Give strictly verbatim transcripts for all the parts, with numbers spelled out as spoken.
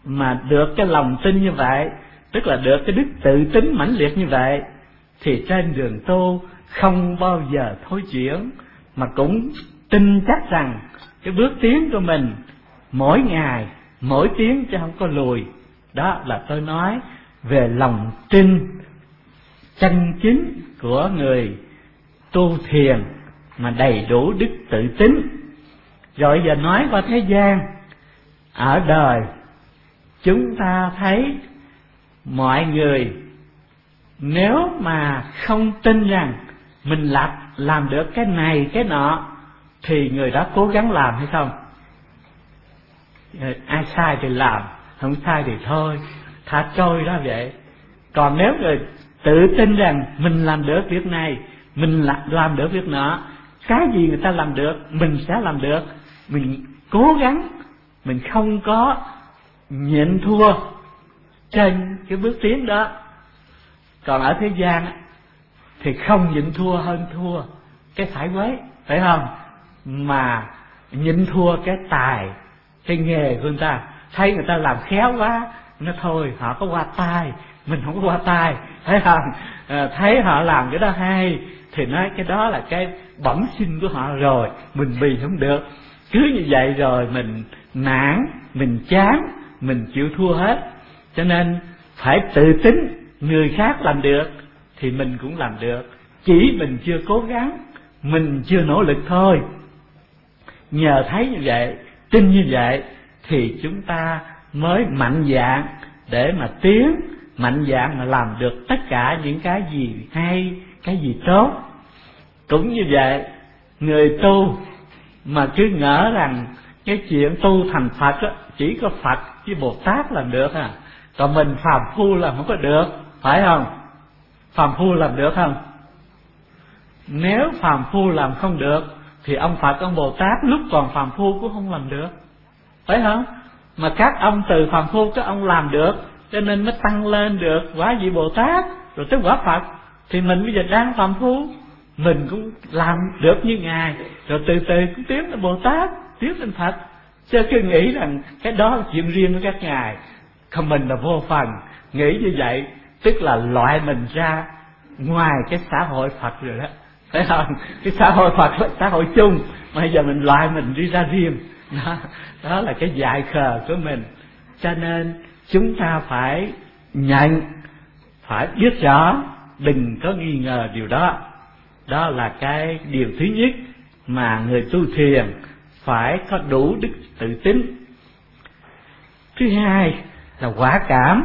mà được cái lòng tin như vậy, tức là được cái đức tự tính mãnh liệt như vậy, thì trên đường tu không bao giờ thối chuyển, mà cũng tin chắc rằng cái bước tiến của mình mỗi ngày mỗi tiến chứ không có lùi. Đó là tôi nói về lòng tin chân chính của người tu thiền mà đầy đủ đức tự tính. Rồi giờ nói qua thế gian, ở đời chúng ta thấy mọi người nếu mà không tin rằng mình làm, làm được cái này cái nọ thì người đó cố gắng làm hay không? Ai sai thì làm, không sai thì thôi, thả trôi đó vậy. Còn nếu người tự tin rằng mình làm được việc này, mình làm được việc nọ, cái gì người ta làm được mình sẽ làm được, mình cố gắng, mình không có nhịn thua trên cái bước tiến đó. Còn ở thế gian thì không nhịn thua hơn thua cái phải quấy, phải không? Mà nhịn thua cái tài, cái nghề của người ta. Thấy người ta làm khéo quá, nó thôi họ có qua tay, mình không có qua tay, thấy không? À, thấy họ làm cái đó hay thì nói cái đó là cái bẩm sinh của họ rồi, mình bì không được. Cứ như vậy rồi mình nản, mình chán, mình chịu thua hết. Cho nên phải tự tính, người khác làm được thì mình cũng làm được, chỉ mình chưa cố gắng, mình chưa nỗ lực thôi. Nhờ thấy như vậy, tin như vậy thì chúng ta mới mạnh dạn để mà tiến, mạnh dạn mà làm được tất cả những cái gì hay, cái gì tốt. Cũng như vậy, người tu mà cứ ngỡ rằng cái chuyện tu thành Phật á, chỉ có Phật với Bồ Tát làm được à, còn mình phàm phu làm không có được, phải không? Phàm phu làm được không? Nếu phàm phu làm không được thì ông Phật, ông Bồ Tát lúc còn phàm phu cũng không làm được, phải không? Mà các ông từ phàm phu các ông làm được, cho nên mới tăng lên được quả vị Bồ Tát, rồi tới quả Phật. Thì mình bây giờ đang phàm phu, mình cũng làm được như Ngài, rồi từ từ cũng tiến lên Bồ Tát, tiến lên Phật. Chứ cứ nghĩ rằng cái đó là chuyện riêng của các ngài, còn mình là vô phần. Nghĩ như vậy tức là loại mình ra ngoài cái xã hội Phật rồi đó, phải không? Cái xã hội Phật là xã hội chung, mà bây giờ mình loại mình đi ra riêng. Đó, đó là cái dại khờ của mình. Cho nên chúng ta phải nhận, phải biết rõ, đừng có nghi ngờ điều đó. Đó là cái điều thứ nhất mà người tu thiền phải có đủ đức tự tín. Thứ hai là quả cảm.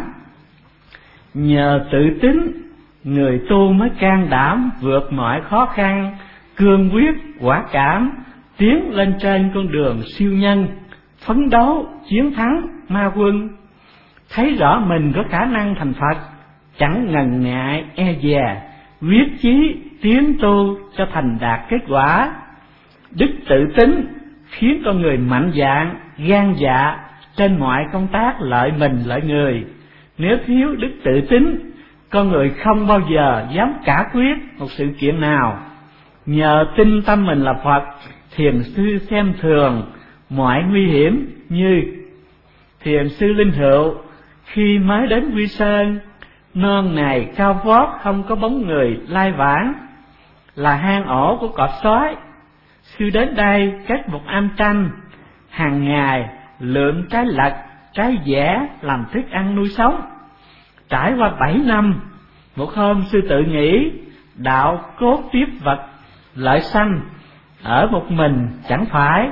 Nhờ tự tín, người tu mới can đảm vượt mọi khó khăn, cương quyết, quả cảm, tiến lên trên con đường siêu nhân, phấn đấu chiến thắng ma quân. Thấy rõ mình có khả năng thành Phật, chẳng ngần ngại e dè, quyết chí tiến tu cho thành đạt kết quả. Đức tự tín khiến con người mạnh dạn, gan dạ trên mọi công tác lợi mình lợi người. Nếu thiếu đức tự tín, con người không bao giờ dám cả quyết một sự kiện nào. Nhờ tin tâm mình là Phật, thiền sư xem thường mọi nguy hiểm. Như thiền sư Linh Hữu khi mới đến Quy Sơn, non này cao vót không có bóng người lai vãng, là hang ổ của cọp sói. Sư đến đây kết một am tranh, hàng ngày lượm trái lật, trái dẻ làm thức ăn nuôi sống. Trải qua bảy năm, một hôm sư tự nghĩ đạo cốt tiếp vật lợi sanh, ở một mình chẳng phải.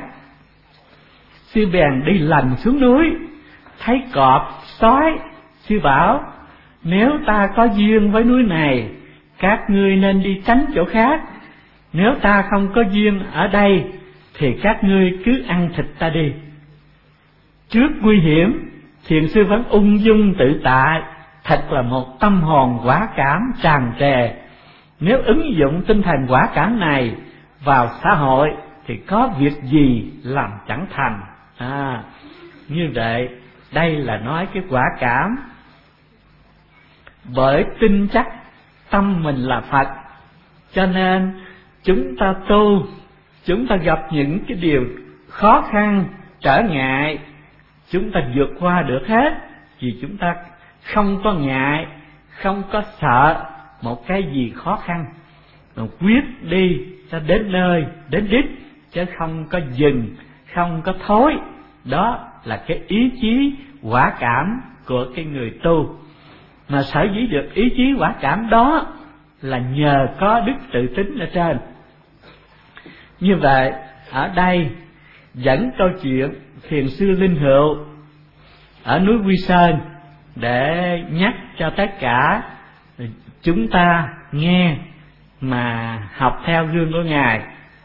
Sư bèn đi lần xuống núi, thấy cọp sói. Sư bảo, nếu ta có duyên với núi này, các ngươi nên đi tránh chỗ khác. Nếu ta không có duyên ở đây, thì các ngươi cứ ăn thịt ta đi. Trước nguy hiểm, thiền sư vẫn ung dung tự tại, thật là một tâm hồn quả cảm tràn trề. Nếu ứng dụng tinh thần quả cảm này vào xã hội thì có việc gì làm chẳng thành. À, như vậy đây là nói cái quả cảm. Bởi tin chắc tâm mình là Phật, cho nên chúng ta tu, chúng ta gặp những cái điều khó khăn, trở ngại, chúng ta vượt qua được hết, vì chúng ta không có ngại, không có sợ một cái gì khó khăn, mà quyết đi cho đến nơi đến đích, chứ không có dừng, không có thối. Đó là cái ý chí quả cảm của cái người tu. Mà sở dĩ được ý chí quả cảm đó là nhờ có đức tự tính ở trên. Như vậy ở đây dẫn câu chuyện thiền sư Linh Hữu ở núi Quy Sơn để nhắc cho tất cả chúng ta nghe mà học theo gương của Ngài.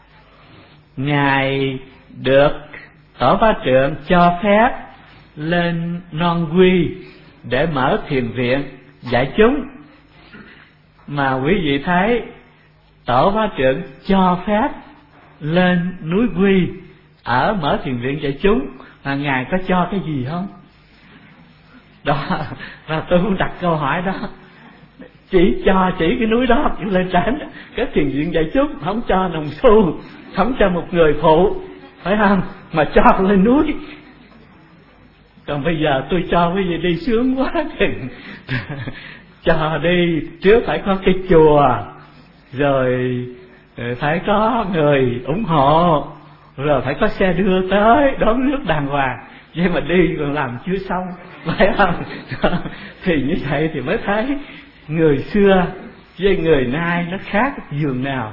Ngài được Tổ Phá Trượng cho phép lên Non Quy để mở thiền viện dạy chúng. Mà quý vị thấy Tổ Phá Trượng cho phép lên núi Quy ở mở thiền viện dạy chúng, mà Ngài có cho cái gì không? Đó, và tôi muốn đặt câu hỏi đó. Chỉ cho chỉ cái núi đó lên trển cái thiền viện dạy chúng, không cho đồng xu, không cho một người phụ, phải không? Mà cho lên núi. Còn bây giờ tôi cho quý vị đi sướng quá thì cho đi trước phải có cái chùa, rồi phải có người ủng hộ, rồi phải có xe đưa tới đón nước đàng hoàng. Vậy mà đi còn làm chưa xong, phải không? Thì như vậy thì mới thấy người xưa với người nay nó khác dường nào.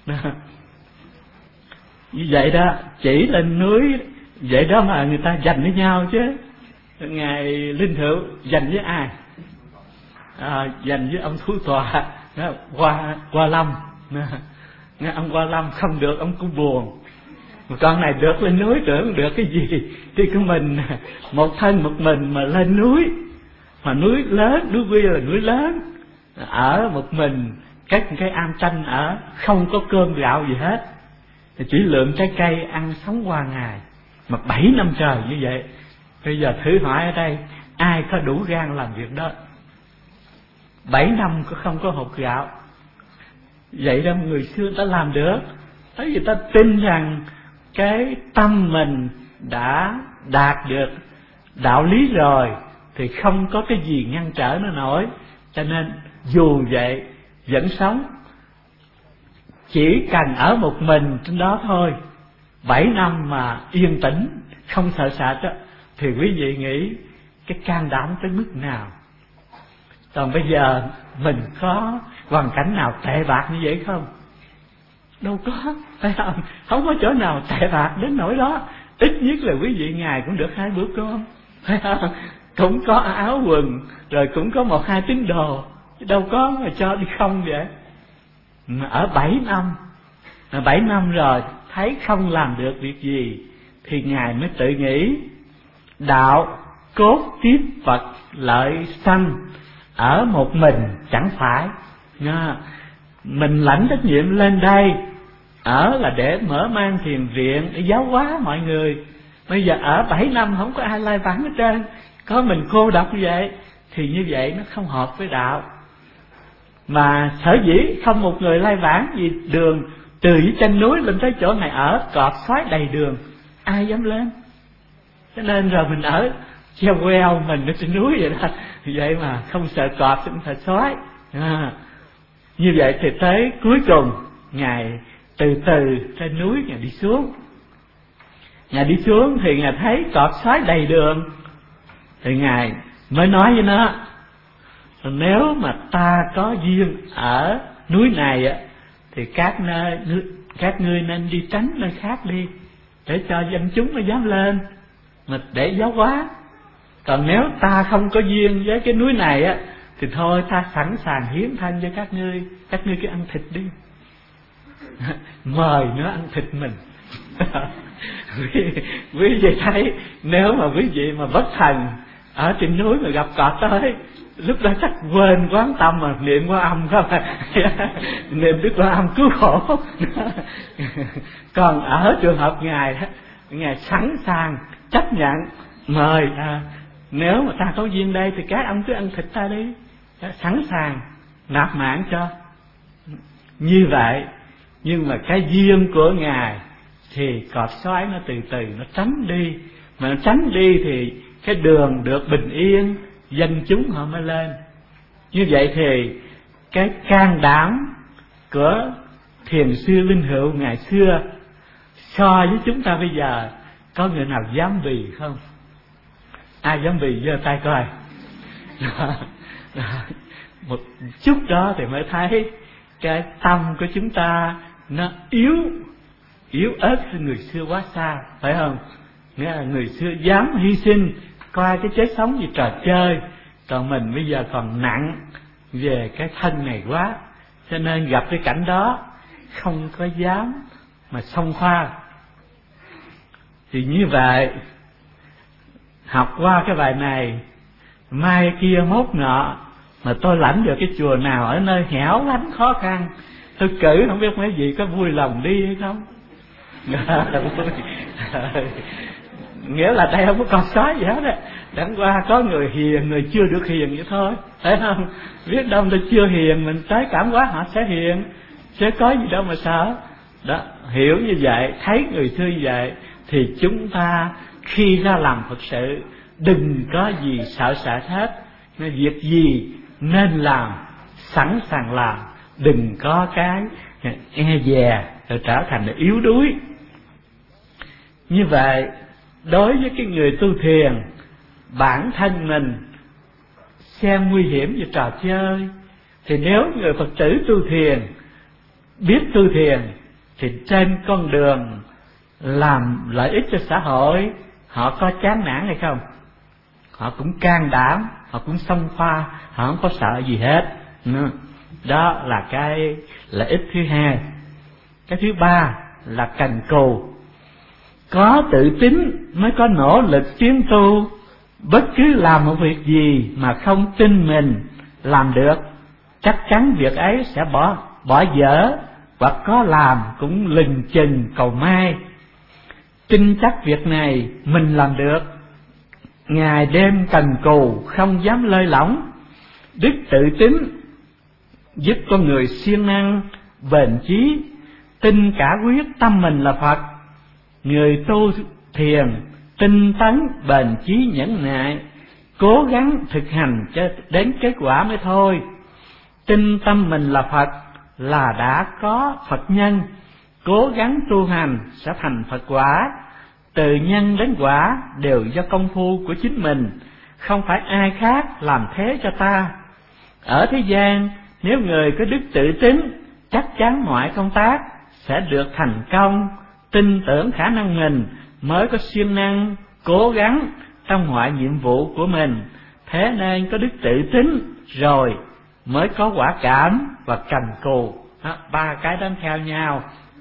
Như vậy đó, chỉ lên núi vậy đó mà người ta giành với nhau chứ. Ngài Linh Hữu giành với ai? À, giành với ông Thủ Tọa Hoa Hoa Lâm. Nghe ông Hoa Lâm không được, ông cũng buồn. Một con này được lên núi tưởng được cái gì, thì của mình một thân một mình mà lên núi, mà núi lớn, núi Quy là núi lớn, ở một mình cách cái am tranh ở, không có cơm gạo gì hết, chỉ lượm trái cây ăn sống qua ngày, mà bảy năm trời như vậy. Bây giờ thử hỏi ở đây ai có đủ gan làm việc đó? Bảy năm có không có hột gạo. Vậy đó người xưa ta làm được. Bởi vì ta tin rằng cái tâm mình đã đạt được đạo lý rồi thì không có cái gì ngăn trở nó nổi. Cho nên dù vậy vẫn sống. Chỉ cần ở một mình trên đó thôi, bảy năm mà yên tĩnh, không sợ sệt đó, thì quý vị nghĩ cái can đảm tới mức nào? Còn bây giờ mình có hoàn cảnh nào tệ bạc như vậy không? Đâu có, phải không? Không có chỗ nào tệ bạc đến nỗi đó. Ít nhất là quý vị ngày cũng được hai bữa cơm, phải không? Cũng có áo quần, rồi cũng có một hai tín đồ, đâu có mà cho đi không vậy. Mà ở bảy năm, mà bảy năm rồi thấy không làm được việc gì, thì Ngài mới tự nghĩ đạo cốt tiếp Phật lợi sanh ở một mình chẳng phải. Nha. Mình lãnh trách nhiệm lên đây ở là để mở mang thiền viện, để giáo hóa mọi người. Bây giờ ở bảy năm không có ai lai vãng hết trơn, có mình cô độc như vậy, thì như vậy nó không hợp với đạo. Mà sở dĩ không một người lai vãng, vì đường từ dưới chân núi lên tới chỗ này ở cọp xoáy đầy đường, ai dám lên. Cho nên rồi mình ở treo queo mình ở trên núi vậy đó, vậy mà không sợ cọp, không sợ sói. À, như vậy thì tới cuối cùng Ngài từ từ trên núi Ngài đi xuống. Ngài đi xuống thì Ngài thấy cọp sói đầy đường, thì Ngài mới nói với nó: nếu mà ta có duyên ở núi này á, thì các nơi các ngươi nên đi tránh nơi khác đi, để cho dân chúng nó dám lên mà để giáo hóa. Còn nếu ta không có duyên với cái núi này á, thì thôi ta sẵn sàng hiến thân cho các ngươi, các ngươi cứ ăn thịt đi. Mời nó ăn thịt mình. quý, quý vị thấy nếu mà quý vị mà bất thần ở trên núi mà gặp cọp tới, lúc đó chắc quên quán tâm mà niệm Quan Âm không à. Niệm Đức Quan Âm cứu khổ. Còn ở trường hợp Ngài, Ngài sẵn sàng chấp nhận mời à, nếu mà ta có duyên đây thì các ông cứ ăn thịt ta đi, sẵn sàng nạp mạng cho. Như vậy, nhưng mà cái duyên của Ngài thì cọp xoáy nó từ từ nó tránh đi, mà tránh đi thì cái đường được bình yên, dân chúng họ mới lên. Như vậy thì cái can đảm của thiền sư Linh Hữu ngày xưa so với chúng ta bây giờ, có người nào dám bì không? Ai dám bì giơ tay coi. Đó, đó. Một chút đó thì mới thấy cái tâm của chúng ta nó yếu yếu ớt hơn người xưa quá xa, phải không? Nghĩa là người xưa dám hy sinh, coi cái chết sống như trò chơi, còn mình bây giờ còn nặng về cái thân này quá, cho nên gặp cái cảnh đó không có dám mà xông pha. Thì như vậy, học qua cái bài này, mai kia mốt nọ mà tôi lãnh được cái chùa nào ở nơi hẻo lánh khó khăn, tôi cử không biết mấy vị có vui lòng đi hay không. Nghĩa là đây không có con sói gì hết á, chẳng qua có người hiền, người chưa được hiền vậy thôi, thấy không? Biết đâu tôi chưa hiền, mình tới cảm hóa họ sẽ hiền, chứ có gì đâu mà sợ. Đó, hiểu như vậy, thấy người xưa như vậy, thì chúng ta khi ra làm Phật sự đừng có gì sợ sợ hết. Việc gì nên làm, sẵn sàng làm, đừng có cái e dè rồi trở thành yếu đuối. Như vậy, đối với cái người tu thiền, bản thân mình xem nguy hiểm như trò chơi, thì nếu người Phật tử tu thiền biết tu thiền, thì trên con đường làm lợi ích cho xã hội, họ có chán nản hay không? Họ cũng can đảm, họ cũng xông pha, họ không có sợ gì hết. Đó là cái lợi ích thứ hai. Cái thứ ba là cần cù. Có tự tin mới có nỗ lực tiến tu. Bất cứ làm một việc gì mà không tin mình làm được, chắc chắn việc ấy sẽ bỏ bỏ dở, hoặc có làm cũng lừng chừng cầu may. Tin chắc việc này mình làm được, ngày đêm cần cù không dám lơi lỏng. Đức tự tín giúp con người siêng năng bền chí, tin cả quyết tâm mình là Phật. Người tu thiền tinh tấn bền chí nhẫn nại, cố gắng thực hành cho đến kết quả mới thôi. Tin tâm mình là Phật là đã có Phật nhân, cố gắng tu hành sẽ thành Phật quả. Từ nhân đến quả đều do công phu của chính mình, không phải ai khác làm thế cho ta. Ở thế gian, nếu người có đức tự tín, chắc chắn mọi công tác sẽ được thành công. Tin tưởng khả năng mình mới có siêng năng cố gắng trong mọi nhiệm vụ của mình. Thế nên có đức tự tín rồi mới có quả cảm và cần cù. Đó, ba cái đó theo nhau.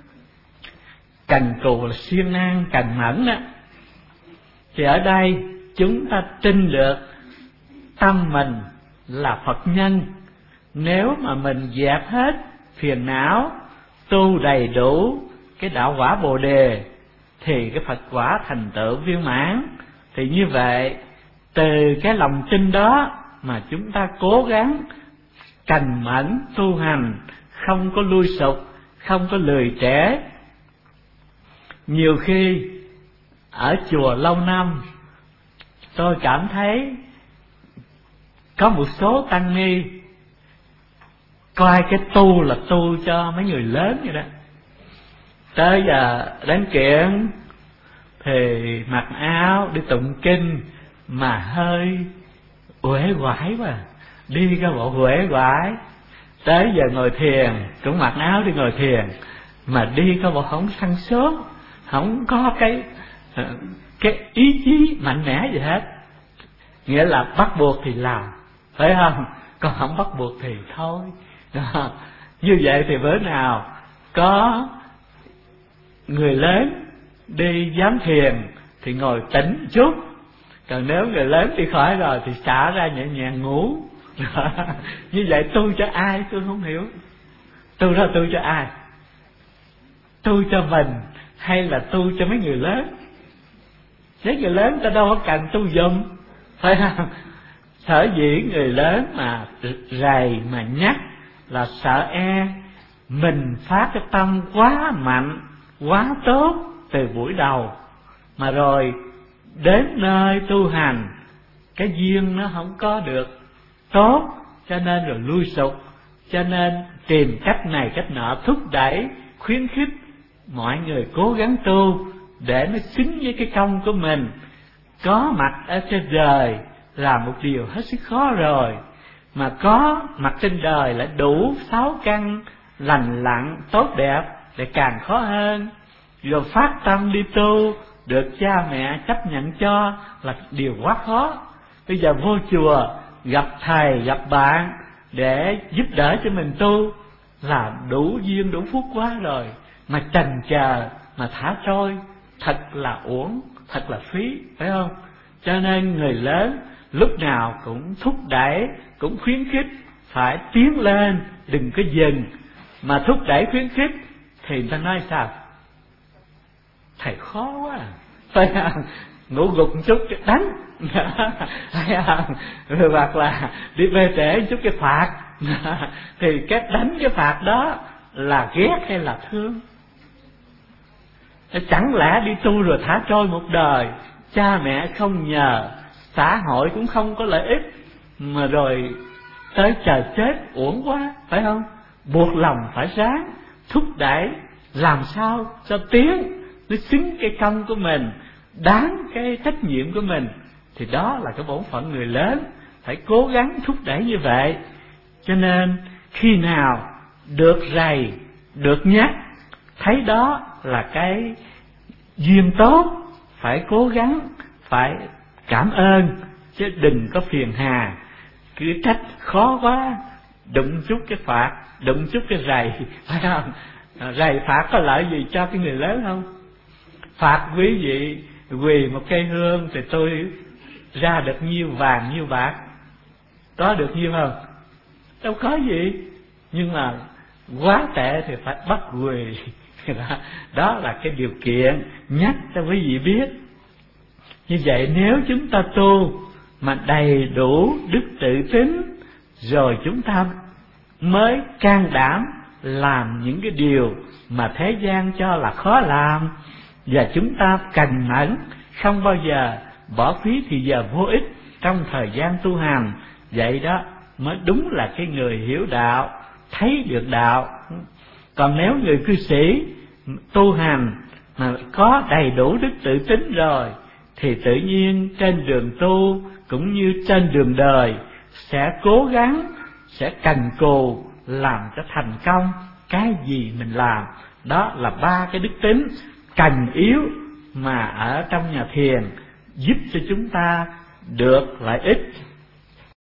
Cần cù là siêng năng, cần mẫn đó. Thì ở đây chúng ta tin được tâm mình là Phật nhân. Nếu mà mình dẹp hết phiền não, tu đầy đủ cái đạo quả Bồ Đề, thì cái Phật quả thành tựu viên mãn. Thì như vậy, từ cái lòng tin đó mà chúng ta cố gắng cần mẫn tu hành, không có lui sụp, không có lười trễ. Nhiều khi ở chùa lâu năm, tôi cảm thấy có một số tăng ni coi cái tu là tu cho mấy người lớn vậy đó. Tới giờ đến kiện thì mặc áo đi tụng kinh mà hơi uể oải quá, đi cái bộ uể oải. Tới giờ ngồi thiền cũng mặc áo đi ngồi thiền mà đi cái bộ không săn sốt, không có cái cái ý chí mạnh mẽ gì hết. Nghĩa là bắt buộc thì làm, phải không? Còn không bắt buộc thì thôi. Đó. Như vậy thì bữa nào có người lớn đi giám thiền thì ngồi tĩnh chút, còn nếu người lớn đi khỏi rồi thì xả ra nhẹ nhàng ngủ. Đó. Như vậy tu cho ai tôi không hiểu. Tu ra tu cho ai? Tu cho mình hay là tu cho mấy người lớn? Mấy người lớn ta đâu có cần tu dùm, phải không? Sở dĩ người lớn mà rầy mà nhắc là sợ e mình phát cái tâm quá mạnh, quá tốt từ buổi đầu, mà rồi đến nơi tu hành cái duyên nó không có được tốt, cho nên rồi lui sụp, cho nên tìm cách này cách nọ thúc đẩy khuyến khích mọi người cố gắng tu để nó xứng với cái công của mình. Có mặt ở trên đời là một điều hết sức khó rồi, mà có mặt trên đời lại đủ sáu căn lành lặn tốt đẹp để càng khó hơn. Rồi phát tâm đi tu được cha mẹ chấp nhận cho là điều quá khó. Bây giờ vô chùa gặp thầy gặp bạn để giúp đỡ cho mình tu là đủ duyên đủ phúc quá rồi, mà chần chờ mà thả trôi thật là uổng, thật là phí, phải không? Cho nên người lớn lúc nào cũng thúc đẩy, cũng khuyến khích phải tiến lên, đừng có dừng. Mà thúc đẩy khuyến khích thì người ta nói sao? Thầy khó quá, phải không? Ngủ gục một chút cái đánh, phải không? Rồi hoặc là đi về trễ một chút cái phạt. Thì cái đánh cái phạt đó là ghét hay là thương? Chẳng lẽ đi tu rồi thả trôi một đời, cha mẹ không nhờ, xã hội cũng không có lợi ích, mà rồi tới chờ chết uổng quá, phải không? Buộc lòng phải ráng thúc đẩy làm sao cho tiến, nó xứng cái công của mình, đáng cái trách nhiệm của mình. Thì đó là cái bổn phận người lớn, phải cố gắng thúc đẩy như vậy. Cho nên khi nào được rầy, được nhắc, thấy đó là cái duyên tốt, phải cố gắng, phải cảm ơn, chứ đừng có phiền hà. Cứ trách khó quá, đụng chút cái phạt, đụng chút cái rầy, phải không? Rầy phạt có lợi gì cho cái người lớn không? Phạt quý vị quỳ một cây hương thì tôi ra được nhiêu vàng nhiêu bạc, có được nhiêu không? Đâu có gì. Nhưng mà quá tệ thì phải bắt quỳ. Đó là cái điều kiện nhắc cho quý vị biết. Như vậy nếu chúng ta tu mà đầy đủ đức tự tín, rồi chúng ta mới can đảm làm những cái điều mà thế gian cho là khó làm. Và chúng ta cần mẫn, không bao giờ bỏ phí thì giờ vô ích trong thời gian tu hành. Vậy đó mới đúng là cái người hiểu đạo, thấy được đạo. Còn nếu người cư sĩ tu hành mà có đầy đủ đức tự tín rồi, thì tự nhiên trên đường tu cũng như trên đường đời sẽ cố gắng, sẽ cần cù làm cho thành công cái gì mình làm. Đó là ba cái đức tính cần yếu mà ở trong nhà thiền giúp cho chúng ta được lợi ích